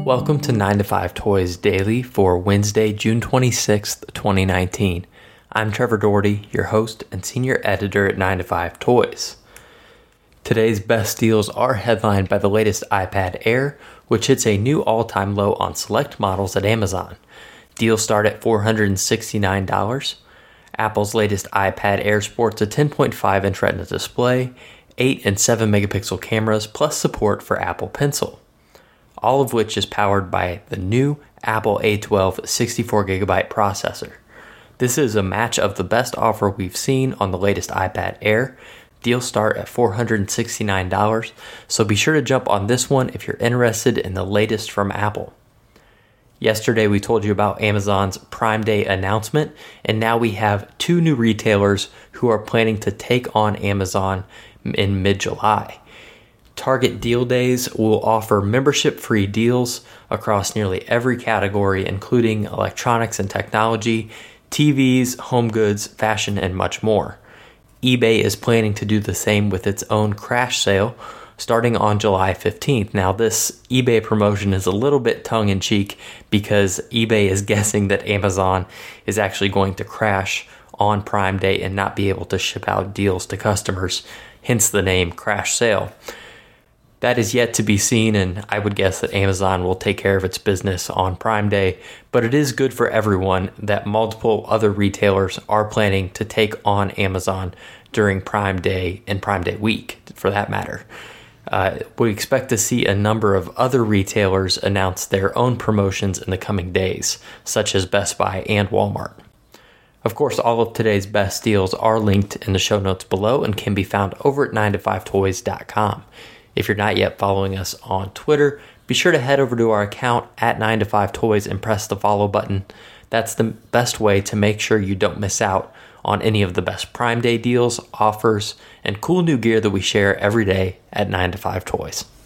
Welcome to 9 to 5 Toys Daily for Wednesday, June 26th, 2019. I'm Trevor Doherty, your host and senior editor at 9 to 5 Toys. Today's best deals are headlined by the latest iPad Air, which hits a new all-time low on select models at Amazon. Deals start at $469. Apple's latest iPad Air sports a 10.5-inch Retina display, 8 and 7 megapixel cameras, plus support for Apple Pencil. All of which is powered by the new Apple A12 64GB processor. This is a match of the best offer we've seen on the latest iPad Air. Deals start at $469, so be sure to jump on this one if you're interested in the latest from Apple. Yesterday we told you about Amazon's Prime Day announcement, and now we have two new retailers who are planning to take on Amazon in mid-July. Target Deal Days will offer membership-free deals across nearly every category, including electronics and technology, TVs, home goods, fashion, and much more. eBay is planning to do the same with its own crash sale starting on July 15th. Now, this eBay promotion is a little bit tongue-in-cheek because eBay is guessing that Amazon is actually going to crash on Prime Day and not be able to ship out deals to customers, hence the name crash sale. That is yet to be seen, and I would guess that Amazon will take care of its business on Prime Day, but it is good for everyone that multiple other retailers are planning to take on Amazon during Prime Day and Prime Day week, for that matter. We expect to see a number of other retailers announce their own promotions in the coming days, such as Best Buy and Walmart. Of course, all of today's best deals are linked in the show notes below and can be found over at 9to5toys.com. If you're not yet following us on Twitter, be sure to head over to our account at 9to5toys and press the follow button. That's the best way to make sure you don't miss out on any of the best Prime Day deals, offers, and cool new gear that we share every day at 9to5toys.